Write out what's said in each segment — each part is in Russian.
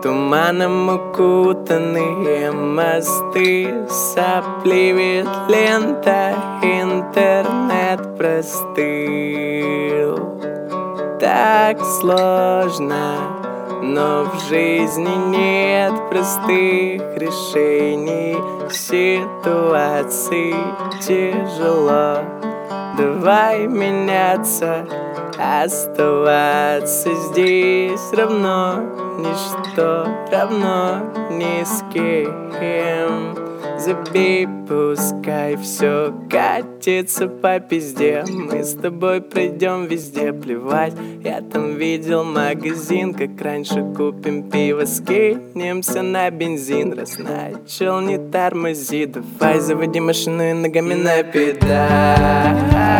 Туманом укутанные мосты, сопливит лента, интернет простыл. Так сложно, но в жизни нет простых решений. Ситуации тяжело, давай меняться. Оставаться здесь равно ничто, равно ни с кем. Забей, пускай все катится по пизде. Мы с тобой пройдем везде, плевать. Я там видел магазин, как раньше купим пиво, скинемся на бензин. Раз начал, не тормози, давай заводи машину и ногами на педаль.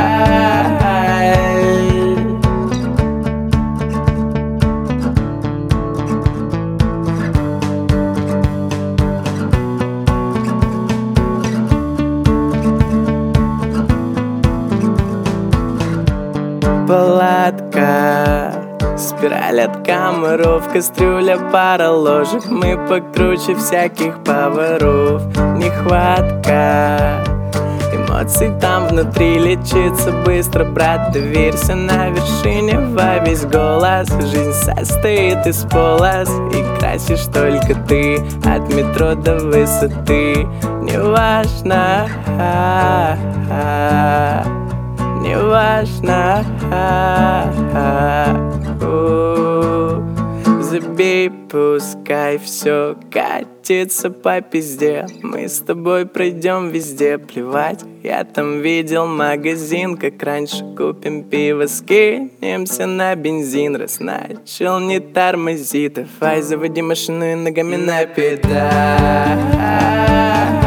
Палатка, спираль от комаров, кастрюля, пара ложек. Мы покруче всяких поваров. Нехватка эмоций там внутри лечится быстро, брат, доверься. На вершине во весь голос. Жизнь состоит из полос, и красишь только ты. От метро до высоты неважно, неважно. Забей, пускай все катится по пизде. Мы с тобой пройдем везде, плевать. Я там видел магазин, как раньше купим пиво, скинемся на бензин. Раз начал, не тормози, давай заводи машину и ногами на педаль.